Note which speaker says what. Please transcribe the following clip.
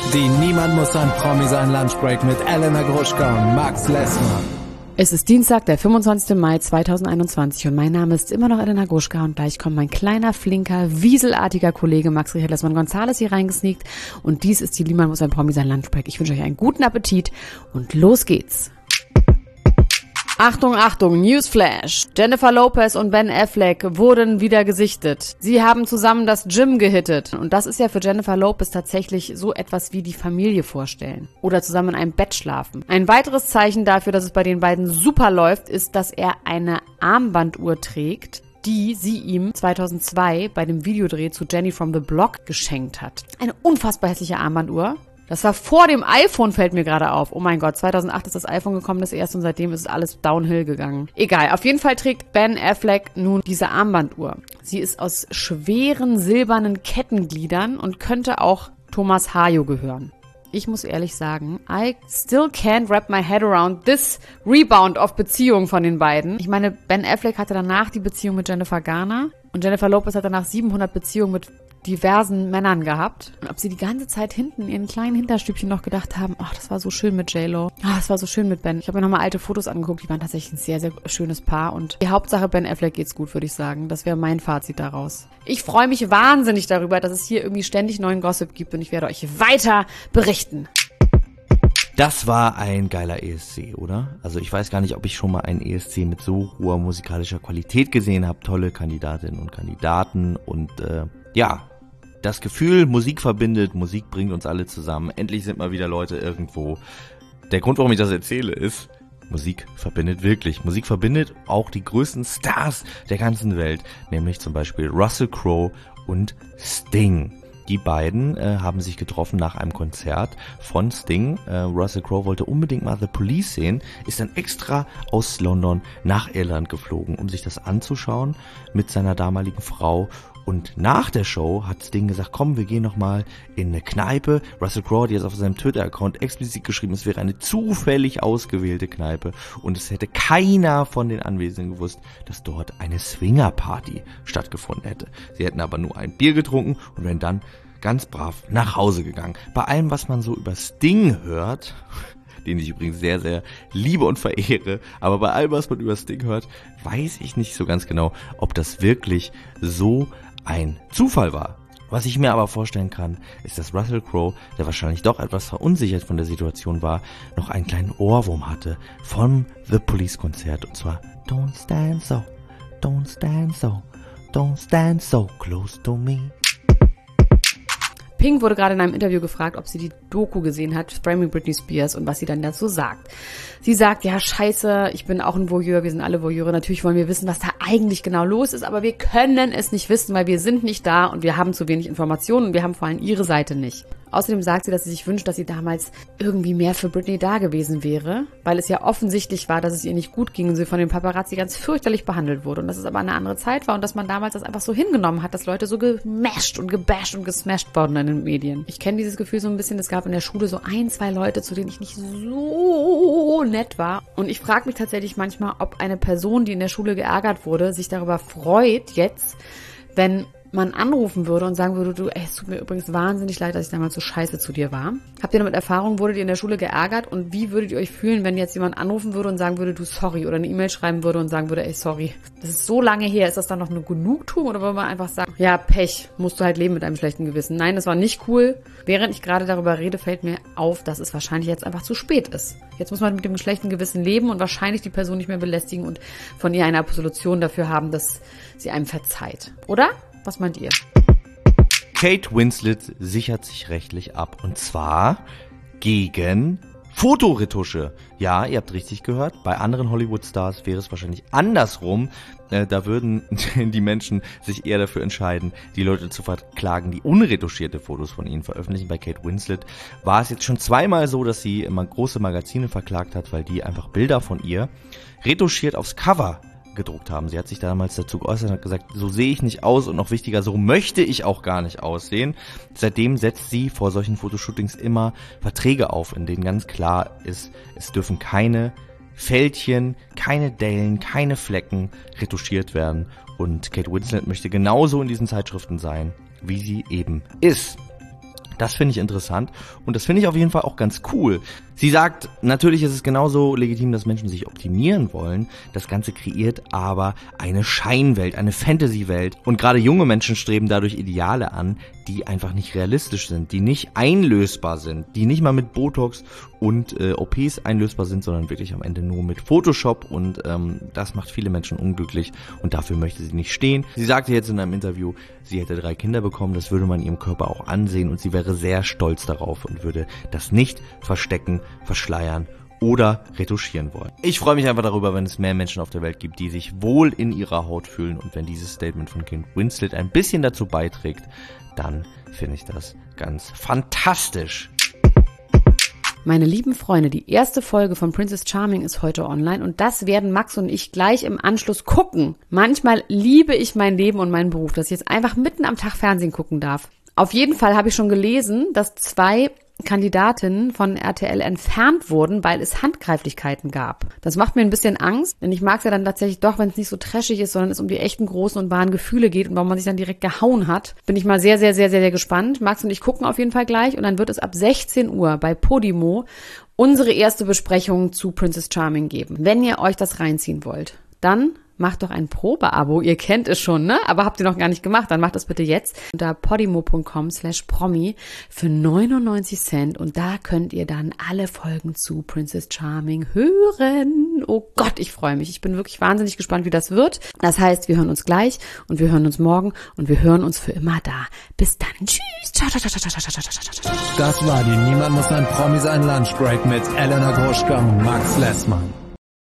Speaker 1: Die Niemand muss ein Promi sein Lunchbreak mit Elena Gruschka und Max Lessmann.
Speaker 2: Es ist Dienstag, der 25. Mai 2021 und mein Name ist immer noch Elena Gruschka und gleich kommt mein kleiner, flinker, wieselartiger Kollege Max Richard Lessmann-Gonzales hier reingesneakt und dies ist die Niemand muss ein Promi sein Lunchbreak. Ich wünsche euch einen guten Appetit und los geht's. Achtung, Achtung, Newsflash. Jennifer Lopez und Ben Affleck wurden wieder gesichtet. Sie haben zusammen das Gym gehittet. Und das ist ja für Jennifer Lopez tatsächlich so etwas wie die Familie vorstellen. Oder zusammen in einem Bett schlafen. Ein weiteres Zeichen dafür, dass es bei den beiden super läuft, ist, dass er eine Armbanduhr trägt, die sie ihm 2002 bei dem Videodreh zu Jenny from the Block geschenkt hat. Eine unfassbar hässliche Armbanduhr. Das war vor dem iPhone, fällt mir gerade auf. Oh mein Gott, 2008 ist das iPhone gekommen, das erste, und seitdem ist alles downhill gegangen. Egal, auf jeden Fall trägt Ben Affleck nun diese Armbanduhr. Sie ist aus schweren silbernen Kettengliedern und könnte auch Thomas Hayo gehören. Ich muss ehrlich sagen, I still can't wrap my head around this rebound of Beziehung von den beiden. Ich meine, Ben Affleck hatte danach die Beziehung mit Jennifer Garner und Jennifer Lopez hat danach 700 Beziehungen mit diversen Männern gehabt. Und ob sie die ganze Zeit hinten in ihren kleinen Hinterstübchen noch gedacht haben, ach, das war so schön mit J-Lo. Ach, das war so schön mit Ben. Ich habe mir nochmal alte Fotos angeguckt, die waren tatsächlich ein sehr, sehr schönes Paar. Und die Hauptsache Ben Affleck geht's gut, würde ich sagen. Das wäre mein Fazit daraus. Ich freue mich wahnsinnig darüber, dass es hier irgendwie ständig neuen Gossip gibt und ich werde euch weiter berichten.
Speaker 3: Das war ein geiler ESC, oder? Also ich weiß gar nicht, ob ich schon mal einen ESC mit so hoher musikalischer Qualität gesehen habe. Tolle Kandidatinnen und Kandidaten und ja, das Gefühl, Musik verbindet, Musik bringt uns alle zusammen. Endlich sind mal wieder Leute irgendwo. Der Grund, warum ich das erzähle, ist, Musik verbindet wirklich. Musik verbindet auch die größten Stars der ganzen Welt, nämlich zum Beispiel Russell Crowe und Sting. Die beiden haben sich getroffen nach einem Konzert von Sting. Russell Crowe wollte unbedingt mal The Police sehen, ist dann extra aus London nach Irland geflogen, um sich das anzuschauen mit seiner damaligen Frau. Und nach der Show hat Sting gesagt, komm, wir gehen nochmal in eine Kneipe. Russell Crowe hat jetzt auf seinem Twitter-Account explizit geschrieben, es wäre eine zufällig ausgewählte Kneipe und es hätte keiner von den Anwesenden gewusst, dass dort eine Swinger-Party stattgefunden hätte. Sie hätten aber nur ein Bier getrunken und wären dann ganz brav nach Hause gegangen. Bei allem, was man so über Sting hört, den ich übrigens sehr, sehr liebe und verehre, aber bei allem, was man über Sting hört, weiß ich nicht so ganz genau, ob das wirklich so ein Zufall war. Was ich mir aber vorstellen kann, ist, dass Russell Crowe, der wahrscheinlich doch etwas verunsichert von der Situation war, noch einen kleinen Ohrwurm hatte vom The Police Konzert und zwar Don't stand so, don't stand so, don't stand so close to me.
Speaker 2: Pink wurde gerade in einem Interview gefragt, ob sie die Doku gesehen hat, Framing Britney Spears, und was sie dann dazu sagt. Sie sagt, ja scheiße, ich bin auch ein Voyeur, wir sind alle Voyeure, natürlich wollen wir wissen, was da eigentlich genau los ist, aber wir können es nicht wissen, weil wir sind nicht da und wir haben zu wenig Informationen und wir haben vor allem ihre Seite nicht. Außerdem sagt sie, dass sie sich wünscht, dass sie damals irgendwie mehr für Britney da gewesen wäre, weil es ja offensichtlich war, dass es ihr nicht gut ging und sie von den Paparazzi ganz fürchterlich behandelt wurde und dass es aber eine andere Zeit war und dass man damals das einfach so hingenommen hat, dass Leute so gemasht und gebasht und gesmasht wurden in den Medien. Ich kenne dieses Gefühl so ein bisschen, es gab in der Schule so 1, 2 Leute, zu denen ich nicht so nett war und ich frage mich tatsächlich manchmal, ob eine Person, die in der Schule geärgert wurde, sich darüber freut jetzt, wenn man anrufen würde und sagen würde, du, ey, es tut mir übrigens wahnsinnig leid, dass ich damals so scheiße zu dir war. Habt ihr damit Erfahrung, wurdet ihr in der Schule geärgert und wie würdet ihr euch fühlen, wenn jetzt jemand anrufen würde und sagen würde, du sorry, oder eine E-Mail schreiben würde und sagen würde, ey, sorry. Das ist so lange her, ist das dann noch eine Genugtuung oder würde man einfach sagen, ja, Pech, musst du halt leben mit einem schlechten Gewissen. Nein, das war nicht cool. Während ich gerade darüber rede, fällt mir auf, dass es wahrscheinlich jetzt einfach zu spät ist. Jetzt muss man mit dem schlechten Gewissen leben und wahrscheinlich die Person nicht mehr belästigen und von ihr eine Absolution dafür haben, dass sie einem verzeiht. Oder? Was meint ihr?
Speaker 3: Kate Winslet sichert sich rechtlich ab und zwar gegen Fotoretusche. Ja, ihr habt richtig gehört, bei anderen Hollywood-Stars wäre es wahrscheinlich andersrum. Da würden die Menschen sich eher dafür entscheiden, die Leute zu verklagen, die unretuschierte Fotos von ihnen veröffentlichen. Bei Kate Winslet war es jetzt schon zweimal so, dass sie immer große Magazine verklagt hat, weil die einfach Bilder von ihr retuschiert aufs Cover gedruckt haben. Sie hat sich damals dazu geäußert und hat gesagt, so sehe ich nicht aus und noch wichtiger, so möchte ich auch gar nicht aussehen. Seitdem setzt sie vor solchen Fotoshootings immer Verträge auf, in denen ganz klar ist, es dürfen keine Fältchen, keine Dellen, keine Flecken retuschiert werden und Kate Winslet möchte genauso in diesen Zeitschriften sein, wie sie eben ist. Das finde ich interessant und das finde ich auf jeden Fall auch ganz cool. Sie sagt, natürlich ist es genauso legitim, dass Menschen sich optimieren wollen. Das Ganze kreiert aber eine Scheinwelt, eine Fantasy-Welt. Und gerade junge Menschen streben dadurch Ideale an, die einfach nicht realistisch sind, die nicht einlösbar sind, die nicht mal mit Botox und OPs einlösbar sind, sondern wirklich am Ende nur mit Photoshop. Und das macht viele Menschen unglücklich und dafür möchte sie nicht stehen. Sie sagte jetzt in einem Interview, sie hätte 3 Kinder bekommen, das würde man ihrem Körper auch ansehen und sie wäre sehr stolz darauf und würde das nicht verstecken, verschleiern oder retuschieren wollen. Ich freue mich einfach darüber, wenn es mehr Menschen auf der Welt gibt, die sich wohl in ihrer Haut fühlen und wenn dieses Statement von Kate Winslet ein bisschen dazu beiträgt, dann finde ich das ganz fantastisch.
Speaker 2: Meine lieben Freunde, die erste Folge von Princess Charming ist heute online und das werden Max und ich gleich im Anschluss gucken. Manchmal liebe ich mein Leben und meinen Beruf, dass ich jetzt einfach mitten am Tag Fernsehen gucken darf. Auf jeden Fall habe ich schon gelesen, dass 2 Kandidatinnen von RTL entfernt wurden, weil es Handgreiflichkeiten gab. Das macht mir ein bisschen Angst, denn ich mag es ja dann tatsächlich doch, wenn es nicht so trashig ist, sondern es um die echten großen und wahren Gefühle geht und warum man sich dann direkt gehauen hat. Bin ich mal sehr, sehr, sehr, sehr, sehr gespannt. Max und ich gucken auf jeden Fall gleich und dann wird es ab 16 Uhr bei Podimo unsere erste Besprechung zu Princess Charming geben. Wenn ihr euch das reinziehen wollt, dann macht doch ein Probeabo. Ihr kennt es schon, ne? Aber habt ihr noch gar nicht gemacht, dann macht das bitte jetzt unter podimo.com/promi für 99 Cent und da könnt ihr dann alle Folgen zu Princess Charming hören. Oh Gott, ich freue mich. Ich bin wirklich wahnsinnig gespannt, wie das wird. Das heißt, wir hören uns gleich und wir hören uns morgen und wir hören uns für immer da. Bis dann. Tschüss. Ciao, ciao, ciao, ciao, ciao, ciao, ciao, ciao.
Speaker 1: Das war die Niemand muss ein Promi sein Lunchbreak mit Elena Gruschka und Max Lessmann.